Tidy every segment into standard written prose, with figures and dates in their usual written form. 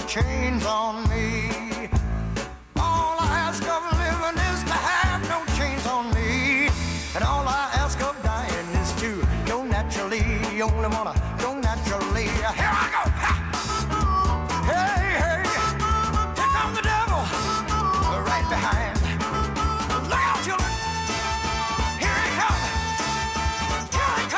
chains on me. All I ask of living is to have no chains on me. And all I ask of dying is to go naturally. You only wanna go naturally. Here I go. Ha! Hey, hey, here comes the devil. Right behind. Look out, children. Here he comes. Here he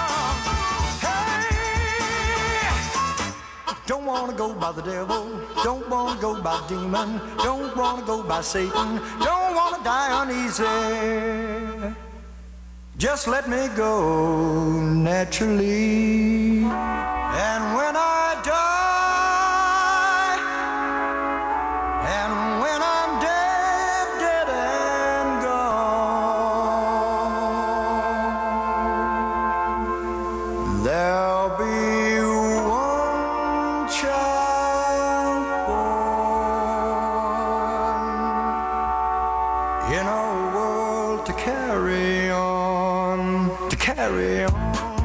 comes. Hey. Don't wanna go by the devil. Don't wanna go by demon. Don't wanna go by Satan. Don't wanna die uneasy. Just let me go naturally. And when I die, and when I'm dead, dead and gone, there'll be one child born in a world to carry on, to carry on.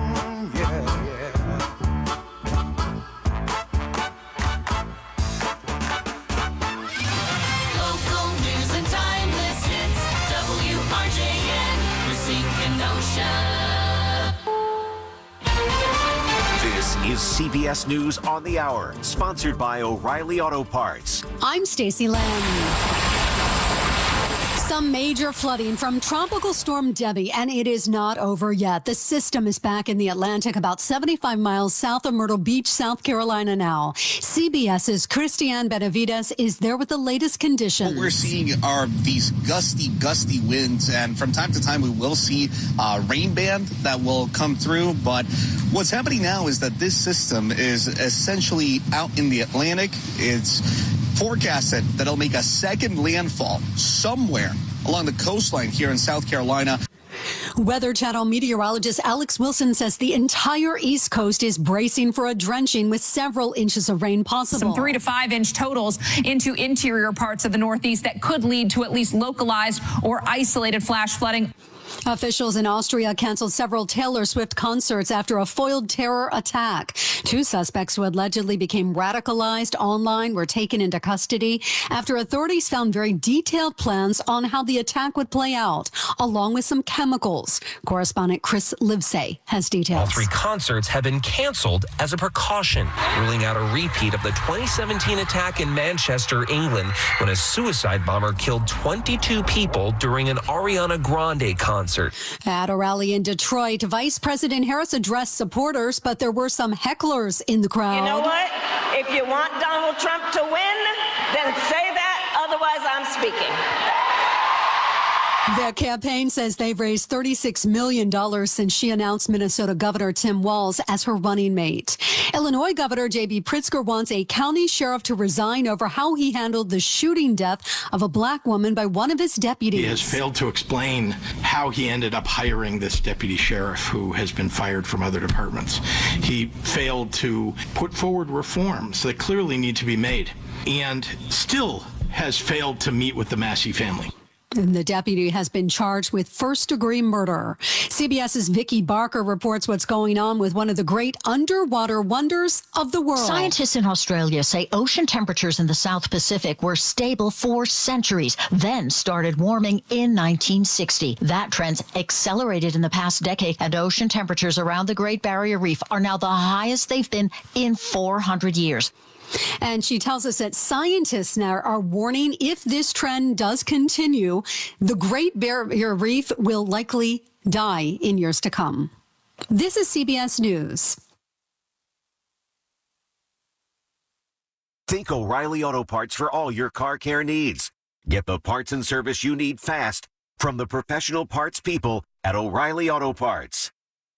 Is CBS News on the Hour, sponsored by O'Reilly Auto Parts. I'm Stacey Lynn. Some major flooding from Tropical Storm Debbie, and it is not over yet. The system is back in the Atlantic about 75 miles south of Myrtle Beach, South Carolina now. CBS's Christiane Benavides is there with the latest conditions. What we're seeing are these gusty winds, and from time to time we will see a rain band that will come through. But what's happening now is that this system is essentially out in the Atlantic. It's forecasted that it'll make a second landfall somewhere along the coastline here in South Carolina. Weather Channel meteorologist Alex Wilson says the entire East Coast is bracing for a drenching with several inches of rain possible. Some 3 to 5 inch totals into interior parts of the Northeast that could lead to at least localized or isolated flash flooding. Officials in Austria canceled several Taylor Swift concerts after a foiled terror attack. 2 suspects who allegedly became radicalized online were taken into custody after authorities found very detailed plans on how the attack would play out, along with some chemicals. Correspondent Chris Livesay has details. All 3 concerts have been canceled as a precaution, ruling out a repeat of the 2017 attack in Manchester, England, when a suicide bomber killed 22 people during an Ariana Grande concert. At a rally in Detroit, Vice President Harris addressed supporters, but there were some hecklers in the crowd. You know what? If you want Donald Trump to win, then say that. Otherwise, I'm speaking. The campaign says they've raised $36 million since she announced Minnesota Governor Tim Walz as her running mate. Illinois Governor J.B. Pritzker wants a county sheriff to resign over how he handled the shooting death of a black woman by one of his deputies. He has failed to explain how he ended up hiring this deputy sheriff who has been fired from other departments. He failed to put forward reforms that clearly need to be made and still has failed to meet with the Massey family. And the deputy has been charged with first-degree murder. CBS's Vicki Barker reports what's going on with one of the great underwater wonders of the world. Scientists in Australia say ocean temperatures in the South Pacific were stable for centuries, then started warming in 1960. That trend accelerated in the past decade, and ocean temperatures around the Great Barrier Reef are now the highest they've been in 400 years. And she tells us that scientists now are warning if this trend does continue, the Great Barrier Reef will likely die in years to come. This is CBS News. Think O'Reilly Auto Parts for all your car care needs. Get the parts and service you need fast from the professional parts people at O'Reilly Auto Parts.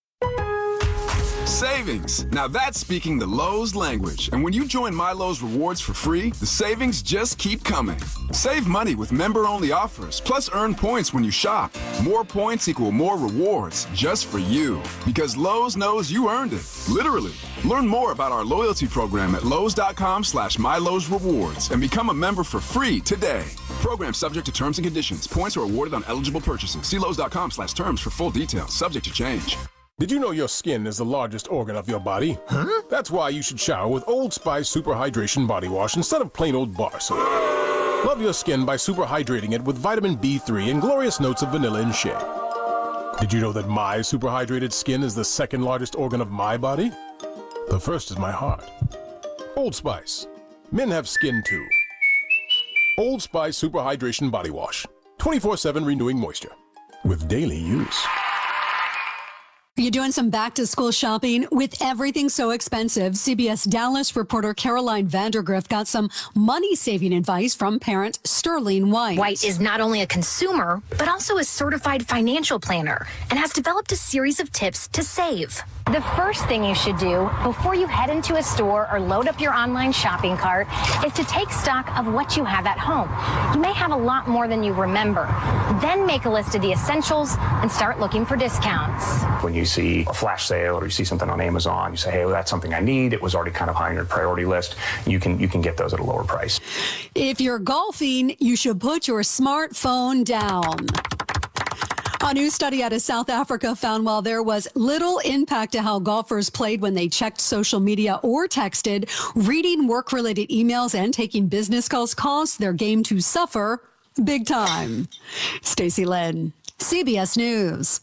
Savings. Now that's speaking the Lowe's language. And when you join My Lowe's Rewards for free, the savings just keep coming. Save money with member-only offers, plus earn points when you shop. More points equal more rewards just for you. Because Lowe's knows you earned it. Literally. Learn more about our loyalty program at Lowes.com/MyLowe'sRewards and become a member for free today. Program subject to terms and conditions. Points are awarded on eligible purchases. See Lowes.com/terms for full details. Subject to change. Did you know your skin is the largest organ of your body? Huh? That's why you should shower with Old Spice Super Hydration Body Wash instead of plain old bar soap. Love your skin by super hydrating it with vitamin B3 and glorious notes of vanilla and shea. Did you know that my super hydrated skin is the second largest organ of my body? The first is my heart. Old Spice. Men have skin too. Old Spice Super Hydration Body Wash. 24/7 renewing moisture. With daily use. Are you doing some back-to-school shopping? With everything so expensive, CBS Dallas reporter Caroline Vandergrift got some money-saving advice from parent Sterling White. White is not only a consumer, but also a certified financial planner and has developed a series of tips to save. The first thing you should do before you head into a store or load up your online shopping cart is to take stock of what you have at home. You may have a lot more than you remember. Then make a list of the essentials and start looking for discounts. When you see a flash sale or you see something on Amazon, you say, hey, well, that's something I need. It was already kind of high on your priority list. You can get those at a lower price. If you're golfing, you should put your smartphone down. A new study out of South Africa found while there was little impact to how golfers played when they checked social media or texted, reading work-related emails and taking business calls caused their game to suffer big time. Stacey Lynn, CBS News.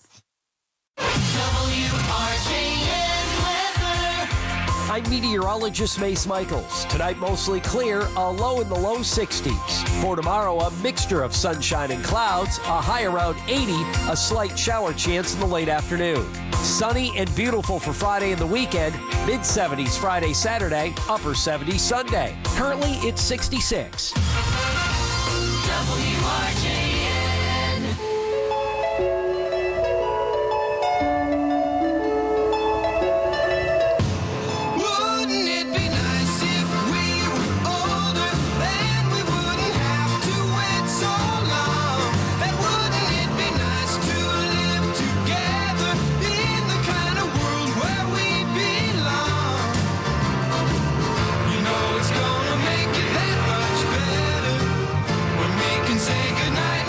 I'm meteorologist Mace Michaels. Tonight, mostly clear, a low in the low 60s. For tomorrow, a mixture of sunshine and clouds, a high around 80, a slight shower chance in the late afternoon. Sunny and beautiful for Friday and the weekend, mid-70s Friday, Saturday, upper 70s Sunday. Currently, it's 66. WRJN. Say goodnight.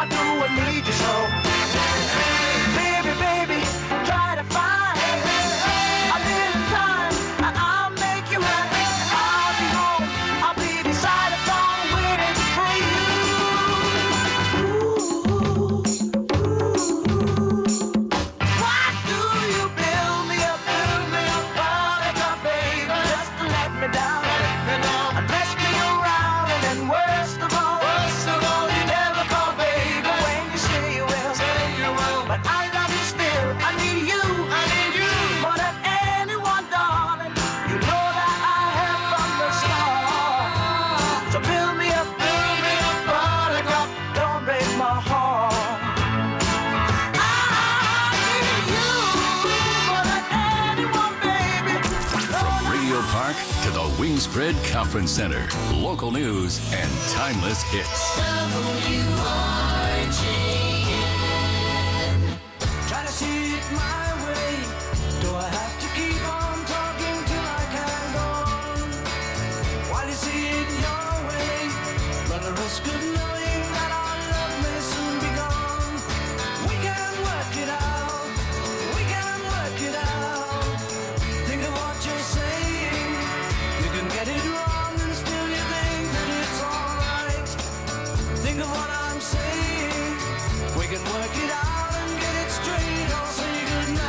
I do, I need you so. Baby, baby, try to find a little time and I'll make you right. I'll be home, I'll be beside the phone waiting for you. Why do you build me up, buttercup, baby, just to let me down, and mess me around, and then worst of all, you never call, baby, when you say you will. But I love you still, I need you, more than anyone, darling. You know that I have from the start. So build me up, buttercup, don't break my heart. I need you more than anyone, baby. From Radio Park to the Wingspread Conference Center, local news and timeless hits. Try to see it my way. Do I have to keep on talking till I can go on? While you see it your way, run the risk of knowing that our love may soon be gone. We can work it out. We can work it out. Think of what you're saying. You can get it wrong and still you think that it's alright. Think of what I'm saying. We can work it out and get it straight. I'll say goodnight.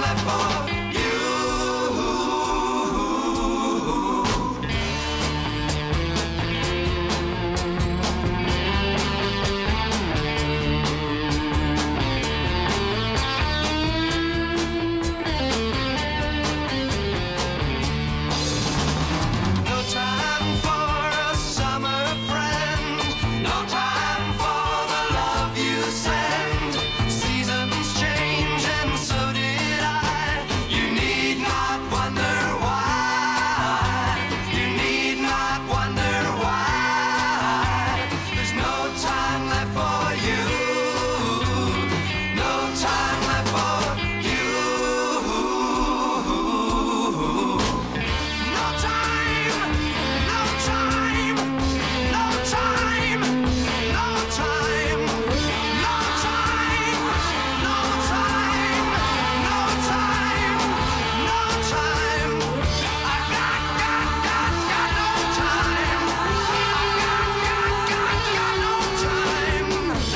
left for you. No time for a summer friend. No time for the love you send. Seasons change and so did I. You need not wonder why. You need not wonder why. There's no time left for you. No time left for you. No time, no time, no time, no time, no time, no time, no time, no time. I got no time. I got no time.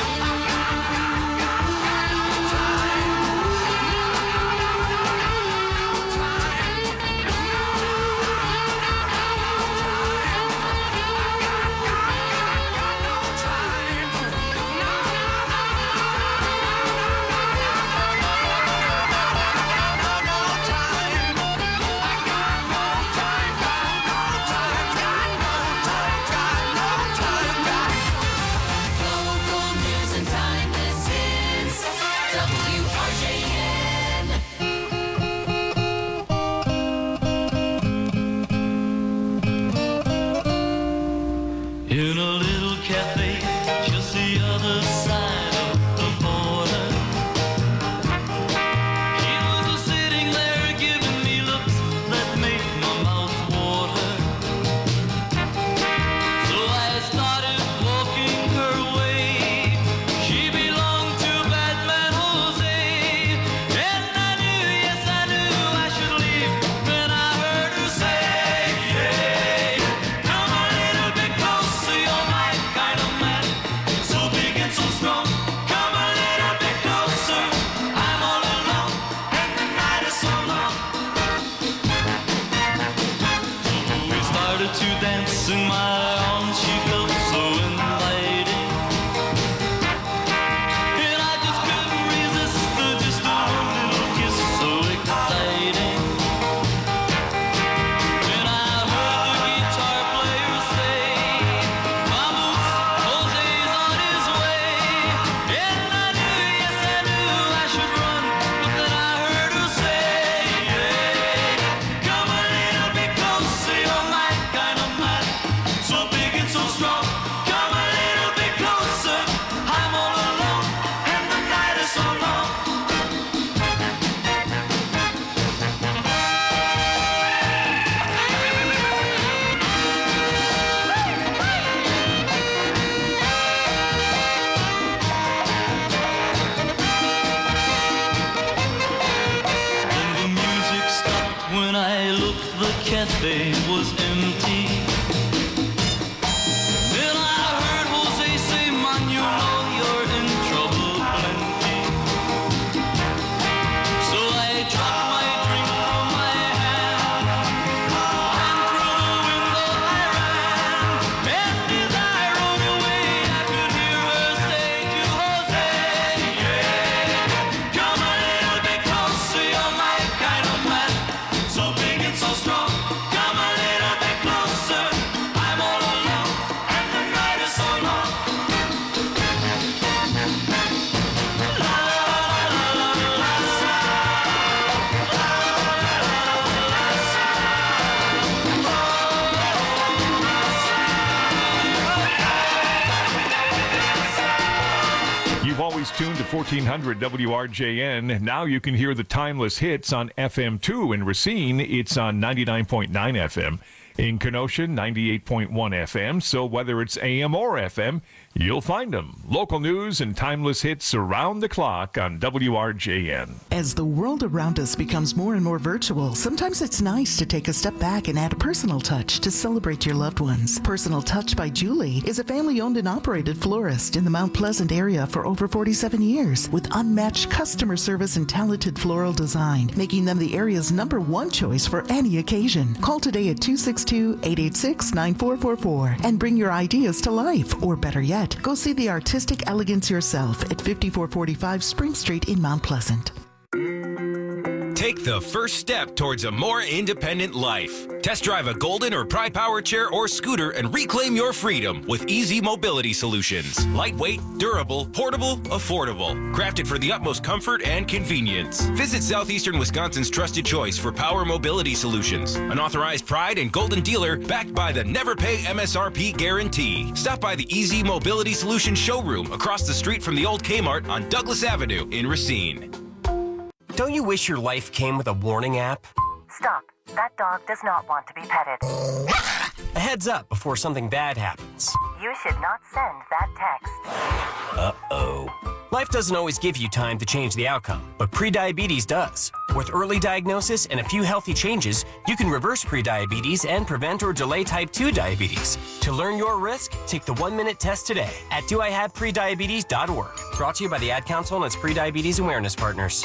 Local news and timeless hits. WRJN. In a little cafe just the other side of the border, he was just sitting there giving me looks that made my mouth water. So I started walking her way. She belonged to Batman Jose, and I knew, yes I knew I should leave when I heard her say, hey, come a little bit closer, you're my kind of man, so big and so strong. Come a little bit closer, I'm all alone, and the night is so long. So we started to dance in my arms, she felt so inviting, and I just couldn't resist just a little kiss, so exciting. When I heard the guitar player say, vamos, Jose's on his way, and I knew, yes I knew I should run, but then I heard her say, hey, come a little bit closer, you're my kind of man, so big and so strong. Come a little bit closer, I'm all alone, and the night is so long. And the music stopped when I looked, the cafe was empty. Then I heard Jose say, man, you know you're in trouble plenty. So I dropped my drink from my hand, and through the window I ran. And as I rode away, I could hear her say to Jose, yeah, come a little bit closer, you're my kind of man, so big and so strong. Come a little bit closer, I'm all alone, and the night is so long. You've always tuned to 1400 WRJN. Now you can hear the timeless hits on FM2. In Racine, it's on 99.9 FM. In Kenosha, 98.1 FM. So whether it's AM or FM, You'll find them. Local news and timeless hits around the clock on WRJN. As the world around us becomes more and more virtual, sometimes it's nice to take a step back and add a personal touch to celebrate your loved ones. Personal Touch by Julie is a family-owned and operated florist in the Mount Pleasant area for over 47 years, with unmatched customer service and talented floral design, making them the area's #1 choice for any occasion. Call today at 262-886-9444 and bring your ideas to life, or better yet, go see the artistic elegance yourself at 5445 Spring Street in Mount Pleasant. Take the first step towards a more independent life. Test drive a Golden or Pry Power chair or scooter and reclaim your freedom with Easy Mobility Solutions. Lightweight, durable, portable, affordable. Crafted for the utmost comfort and convenience. Visit Southeastern Wisconsin's trusted choice for power mobility solutions. An authorized Pride and Golden dealer backed by the Never Pay MSRP guarantee. Stop by the Easy Mobility Solutions showroom across the street from the old Kmart on Douglas Avenue in Racine. Don't you wish your life came with a warning app? Stop. That dog does not want to be petted. A heads up before something bad happens. You should not send that text. Uh-oh. Life doesn't always give you time to change the outcome, but prediabetes does. With early diagnosis and a few healthy changes, you can reverse prediabetes and prevent or delay type 2 diabetes. To learn your risk, take the 1-minute test today at doihaveprediabetes.org. Brought to you by the Ad Council and its prediabetes awareness partners.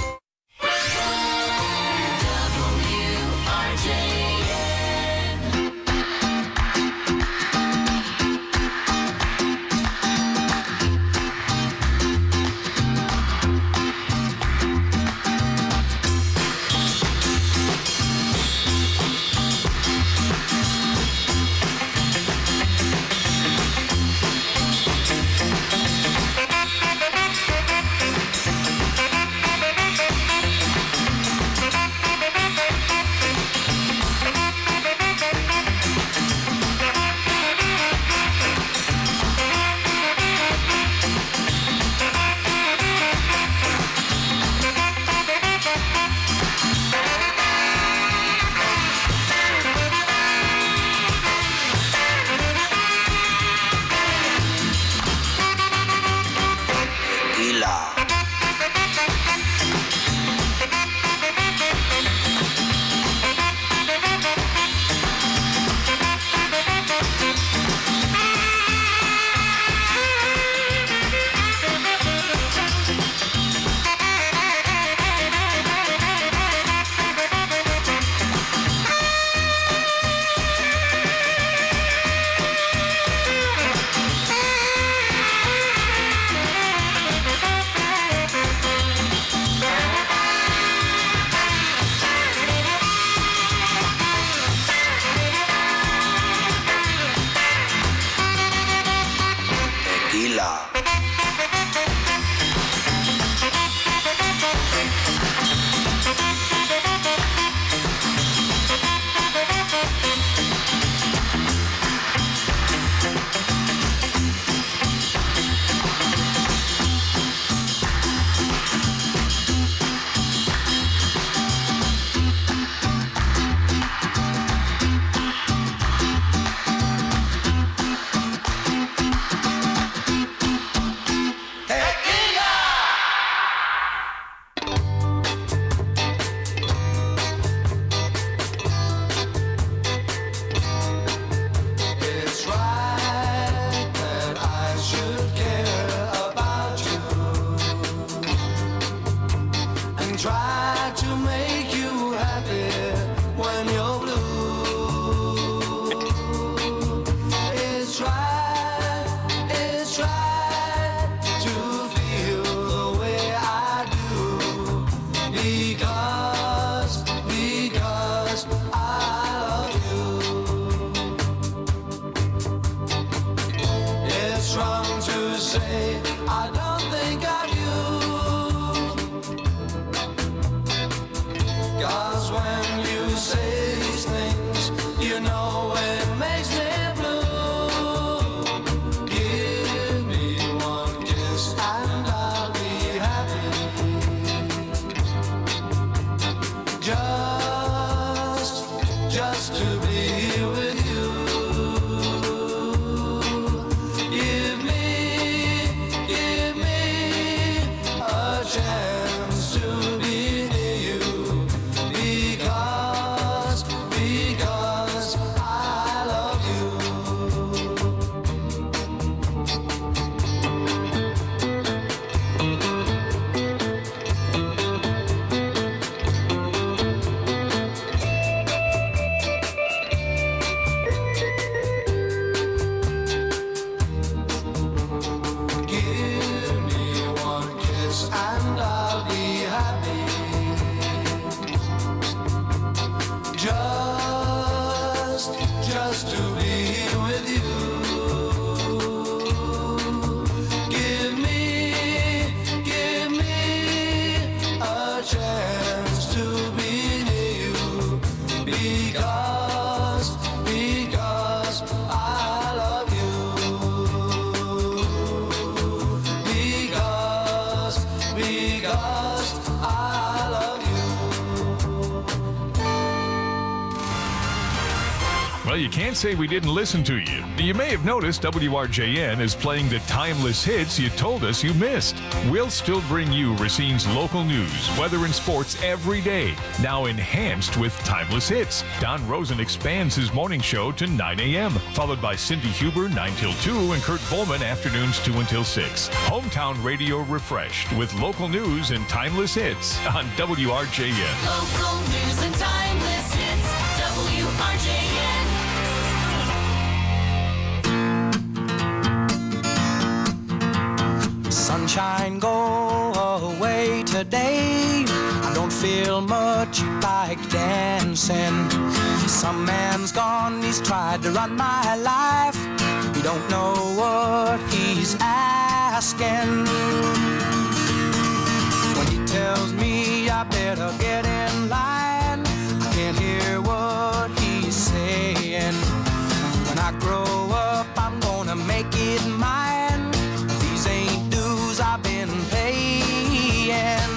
Give me Well, you can't say we didn't listen to you. You may have noticed WRJN is playing the timeless hits you told us you missed. We'll still bring you Racine's local news, weather, and sports every day, now enhanced with timeless hits. Don Rosen expands his morning show to 9 a.m., followed by Cindy Huber 9 till 2 and Kurt Volman afternoons 2 until 6. Hometown radio refreshed with local news and timeless hits on WRJN. Local news and timeless hits. WRJN. Sunshine, go away today. I don't feel much like dancing. Some man's gone, he's tried to run my life. He don't know what he's asking. When he tells me I better get in line, I can't hear what he's saying. When I grow up, I'm gonna make it mine. These ain't dues I've been paying.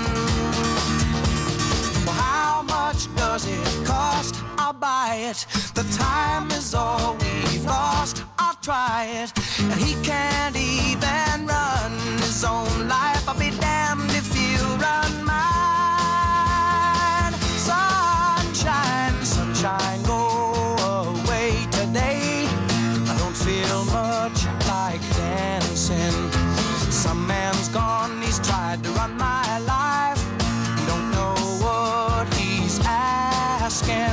Well, how much does it cost? I'll buy it. The time is all we've lost. I'll try it. And he can't even run his own life. I'll be damned if he'll run mine. Sunshine, sunshine, go away today. I don't feel much like dancing. Some man's gone, he's tried to run my life. You don't know what he's asking.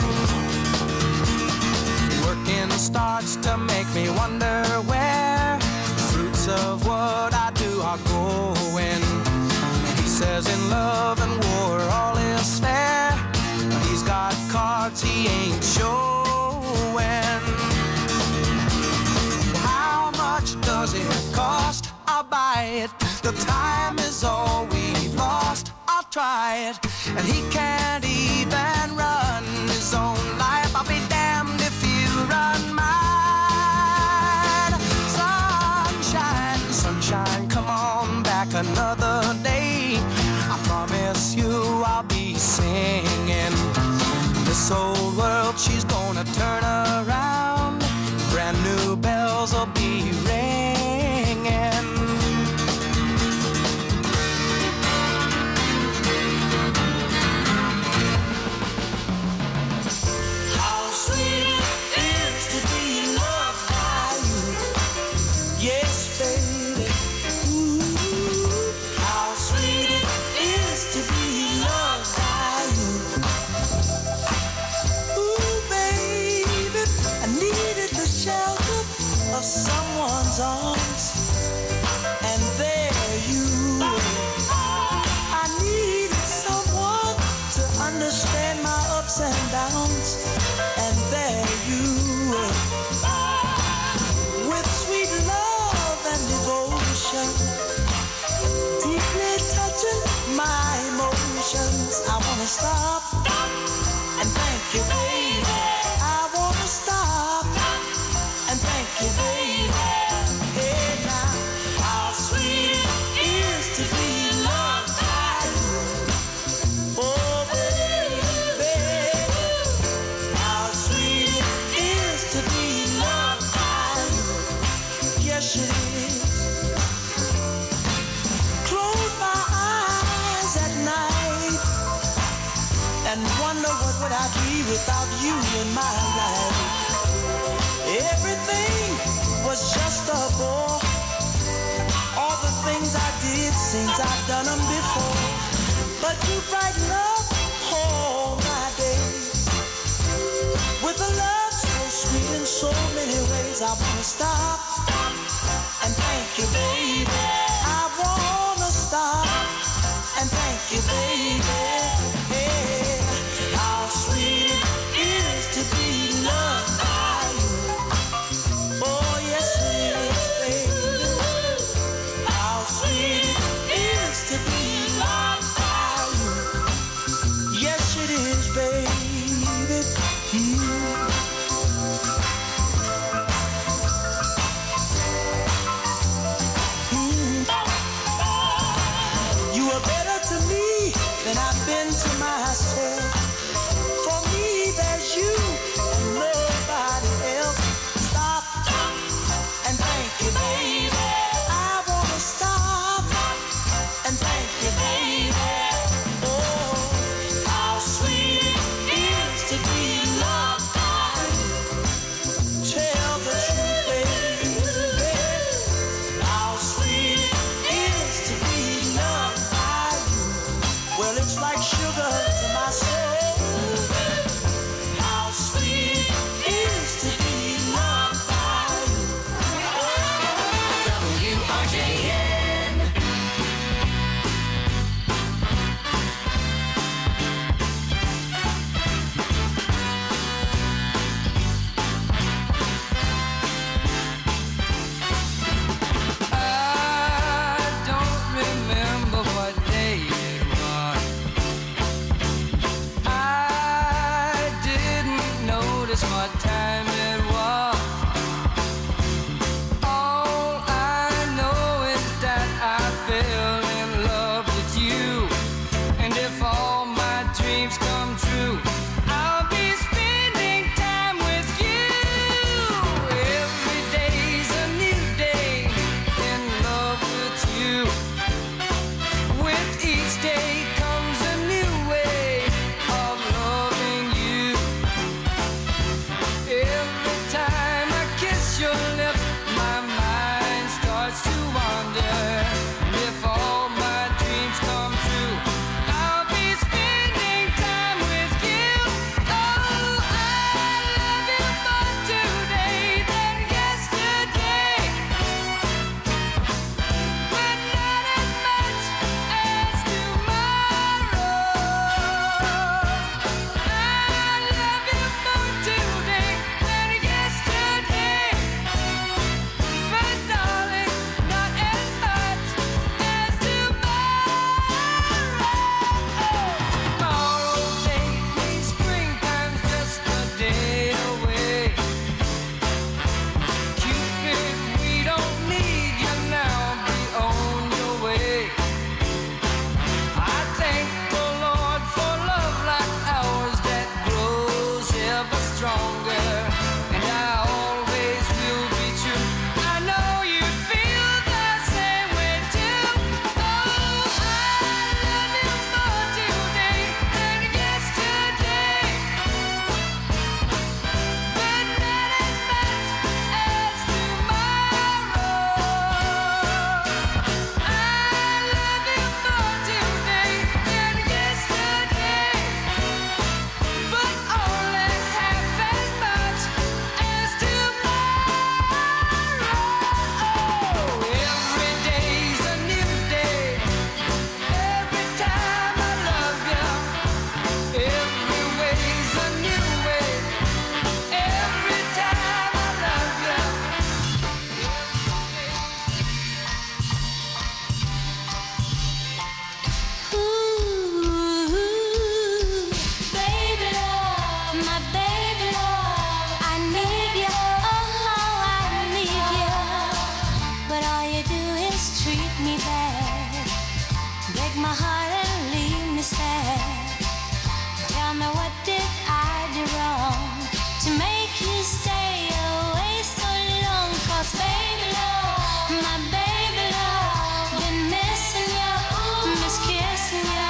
Working starts to make me wonder where the fruits of what I do are going. And he says in love and war all is fair, but he's got cards he ain't showing. How much does it cost? I'll buy it. The time is all we've lost. I'll try it. And he can't even run his own life. I'll be damned if you run mine. Sunshine, sunshine, come on back another day. I promise you I'll be singing. This old world, she's gonna turn around. Brand new bells will be ringing. How sweet it is to be loved by you. Yes, baby. Ooh. How sweet it is to be loved by you. Ooh, baby, I needed the shelter of someone's arms, and there you were. I needed someone to understand my ups and downs, and there you were. With sweet love and devotion, deeply touching my emotions. I wanna stop and thank you, baby. I wanna stop and thank you, baby. Hey now, how sweet it is to be loved by you. Oh baby, how sweet it is to be loved by you. Yes it is. Close my eyes at night and wonder what would I be without you in my life. Everything was just a bore. All the things I did seems I've done them before. But you brighten up all my days with a love so sweet in so many ways. I wanna stop and thank you, baby. I wanna stop and thank you, baby. Hey, how sweet it is to be loved by you. Oh yes it is, baby. How sweet it is to be loved by you. Yes it is, baby. You are better to me than I've been to myself. For me, there's you and nobody come true. I'll be spending time with you. Every day's a new day in love with you. With each day comes a new way of loving you. Every time I kiss your lips, my mind starts to wander. And if all my dreams come true, I'll be spending time with you. Oh, I love you more today than yesterday, but not as much as tomorrow. I love you more today than yesterday, but darling, not as much as tomorrow. Tomorrow take me, springtime's just a day away. Cupid, we don't need you now, be on your way. I thank the Lord for love like ours that grows ever stronger, and I always will be true. I know you feel the same way too. Oh, I love you more today than yesterday, but not as much as tomorrow. I love you more today than yesterday, but only half as much as tomorrow. Every day's a new day. Every time I love you, every way's a new way. Every time I love you. Ooh, baby love, my baby love, I need you, oh how I need you. But all you do is treat me bad, break my heart and leave me sad. Tell me, what did I do wrong to make you stay away so long? 'Cause baby love, my baby love, been missing you, miss kissing you.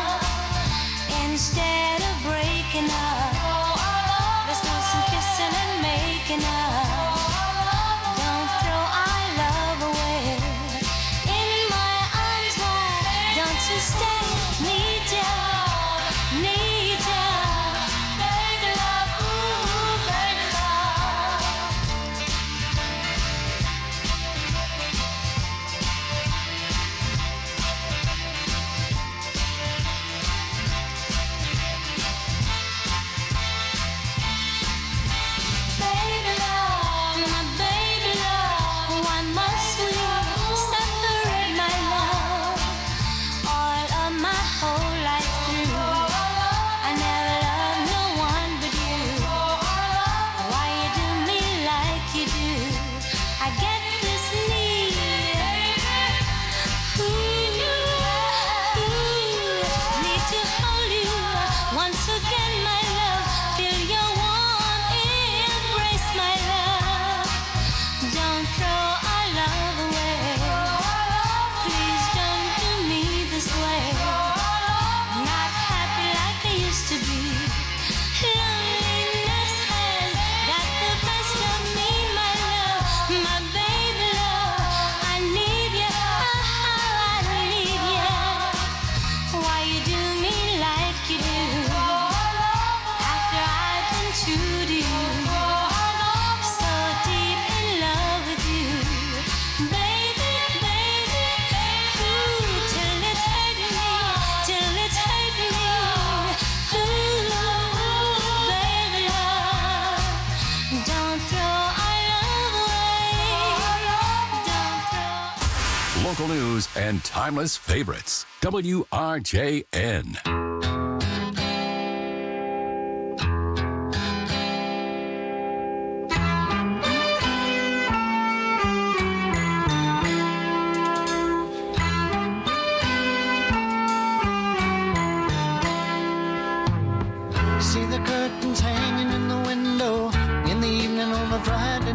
Instead of breaking up, let's do some kissing and making up. Don't throw our love away. In my arms, why don't you stay? Need you, need you. Baby love, ooh, baby love. Baby love, my baby love, why must we separate, my love? All of my whole life through, I never loved no one but you. Why you do me like you do? I get this need, need to hold you once again, my love. Feel your warm embrace, my love. Don't throw our love away. Please don't do me this way. Not happy like I used to be. Loneliness has got the best of me, my love. My baby love, I need you, oh, I need you. Why you do me like you do? After I've been true to you, so deep in love with you, baby, baby, ooh, till it's hurting me, till it's hurting me, ooh, baby love, don't throw our love away, don't throw. Local news and timeless favorites. WRJN. See the curtains hanging in the window in the evening on a Friday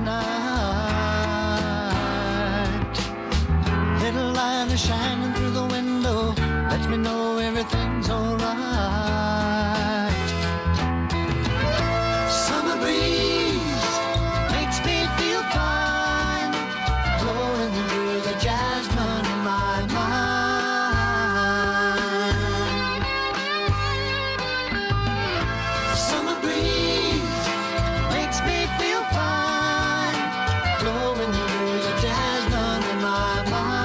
night. Little light is shining through the window, lets me know everything's alright. Summer breeze makes me feel fine, blowing through the jasmine in my mind. Summer breeze makes me feel fine, blowing through the jasmine in my mind.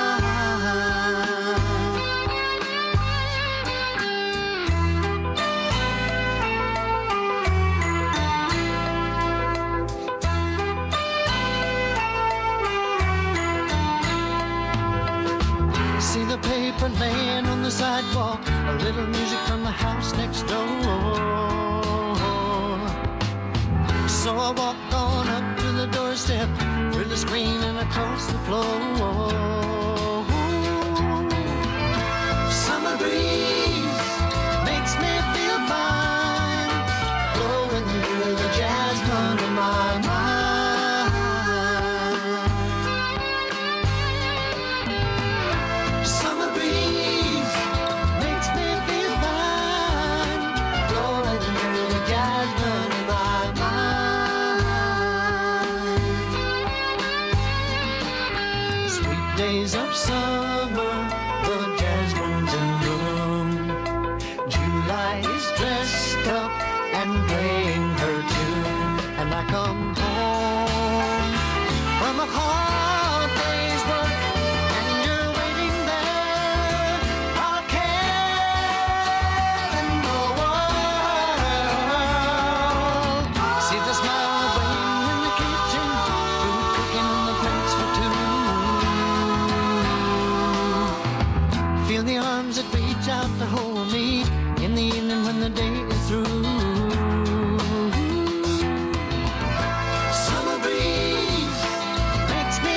See the paper laying on the sidewalk, a little music from the house next door. So I walk on up to the doorstep, through the screen and across the floor. Summer breeze makes me feel fine, blowing through the jasmine in my mind. Summer breeze makes me feel fine, blowing through the jasmine in my mind. Sweet days of summer, the jasmine's in bloom. July is dressed up and playing her tune, and I come home from a hard day's work, and you're waiting there. I'll care in the world. See the smile of Wayne in the kitchen, food cooking on the plates for two. Feel the arms that reach out to hold me in the evening when the day is through. Summer breeze makes me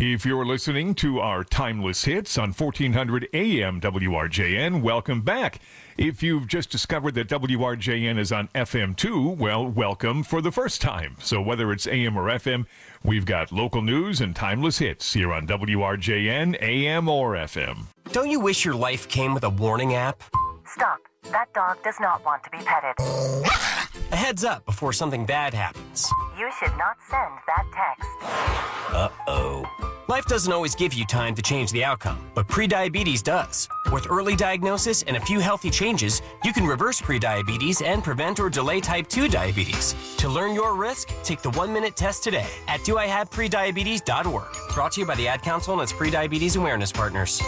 If you're listening to our Timeless Hits on 1400 AM WRJN, welcome back. If you've just discovered that WRJN is on FM too, well, welcome for the first time. So whether it's AM or FM, we've got local news and timeless hits here on WRJN, AM or FM. Don't you wish your life came with a warning app? Stop. That dog does not want to be petted. A heads up before something bad happens. You should not send that text. Uh-oh. Life doesn't always give you time to change the outcome, but prediabetes does. With early diagnosis and a few healthy changes, you can reverse prediabetes and prevent or delay type 2 diabetes. To learn your risk, take the 1-minute test today at doihaveprediabetes.org. Brought to you by the Ad Council and its prediabetes awareness partners.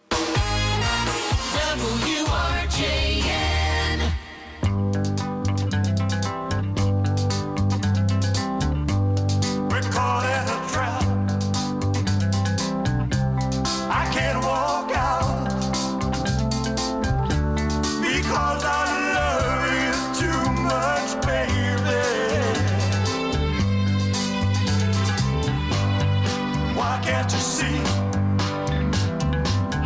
WRJN. We're caught in a trap. I can't walk out because I love you too much, baby. Why can't you see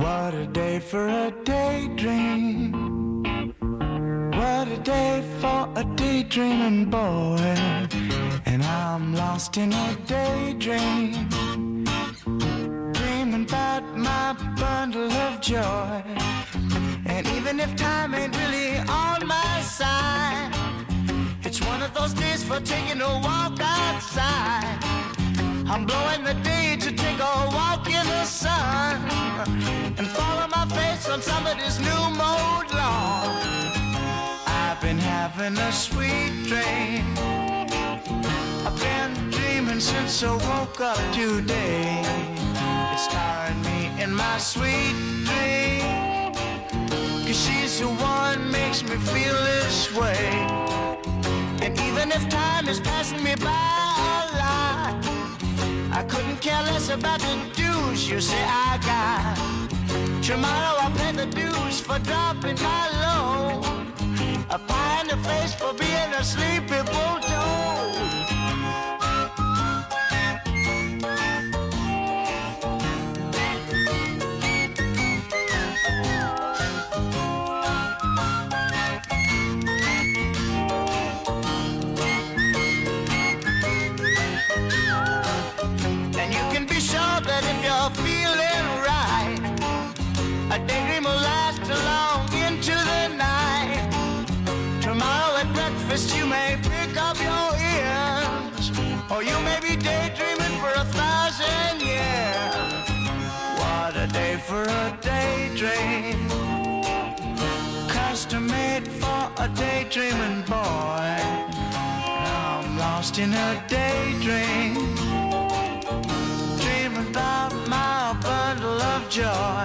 What a day for a daydream. What a day for a daydreaming boy. And I'm lost in a daydream, dreaming about my bundle of joy. And even if time ain't really on my side, it's one of those days for taking a walk outside. I'm blowing the day to take a walk in the sun and follow my face on somebody's new mode lawn. I've been having a sweet dream. I've been dreaming since I woke up today. It's starring me in my sweet dream, 'cause she's the one makes me feel this way. And even if time is passing me by a lot, I couldn't care less about the dues you say I got. Tomorrow I'll pay the dues for dropping my load, a pie in the face for being a sleepy bulldog. That if you're feeling right, a daydream will last long into the night. Tomorrow at breakfast you may pick up your ears, or you may be daydreaming for 1,000 years. What a day for a daydream, custom made for a daydreaming boy. Now I'm lost in a daydream, about my bundle of joy.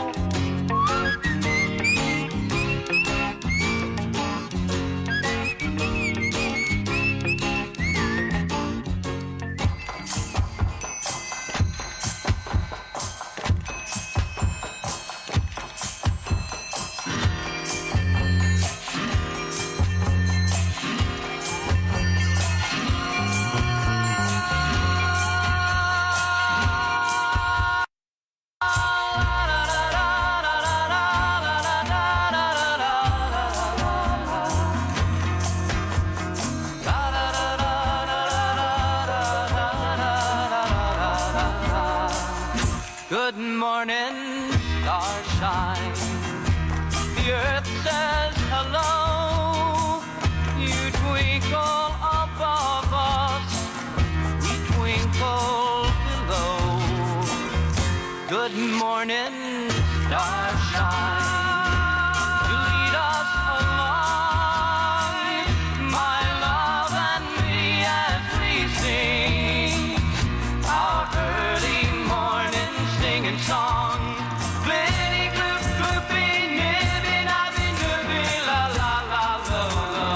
Good morning, starshine. The earth says hello. You twinkle above us, we twinkle below. Good morning, starshine. To lead us along, my love and me, as we sing our early morning singing song. Glitty gloop gloopy, nibby nabby nibby, la la la lo lo.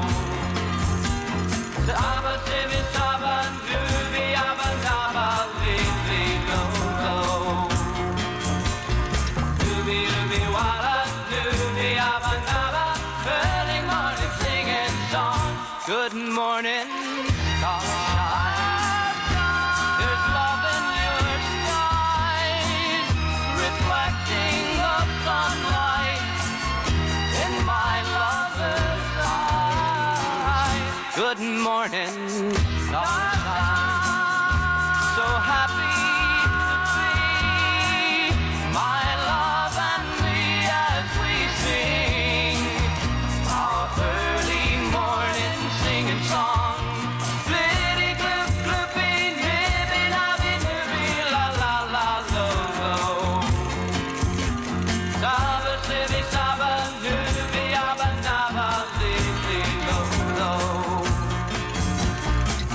Saba sibby saba dooby abba dabba lee lee lo lo. Dooby dooby walla dooby abba dabba, early morning singing song. Good morning, starshine. There's love in your skies, reflecting the sunlight in my lover's eyes. Good morning, starshine. So happy to be my love and me as we sing our early morning singing song. Glitty gloop gloopy, nibby nabby nibby, la la la lo lo. Saba sibby saba nibby abba nabba lee lee lo lo.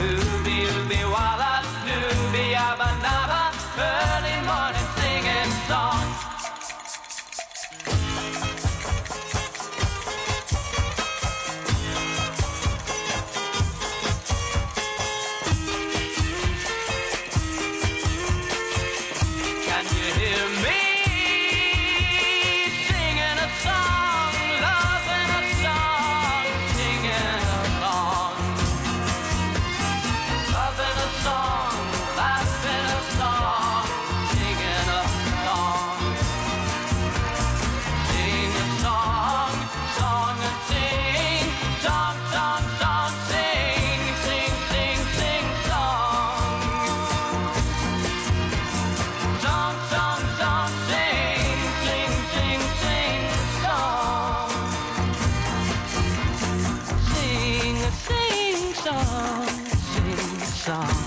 song.